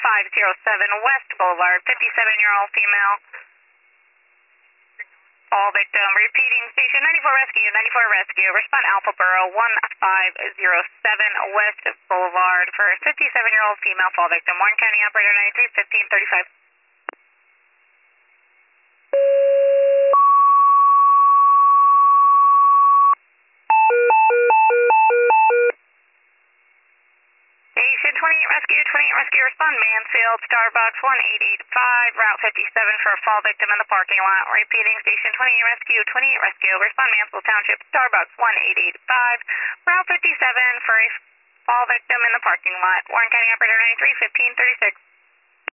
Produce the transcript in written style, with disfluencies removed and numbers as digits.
West Boulevard, 57-year-old female. Fall victim, repeating, station 94 rescue, 94 rescue. Respond Alpha Borough 1507 West Boulevard for 57-year-old female fall victim. Warren County operator 93 1535. Station 28 rescue, respond Mansfield, Starbucks 1885, Route 57 for a fall victim in the parking lot. Repeating, station 28 rescue, respond Mansfield Township, Starbucks 1885, Route 57 for a fall victim in the parking lot. Warren County operator 93 1536.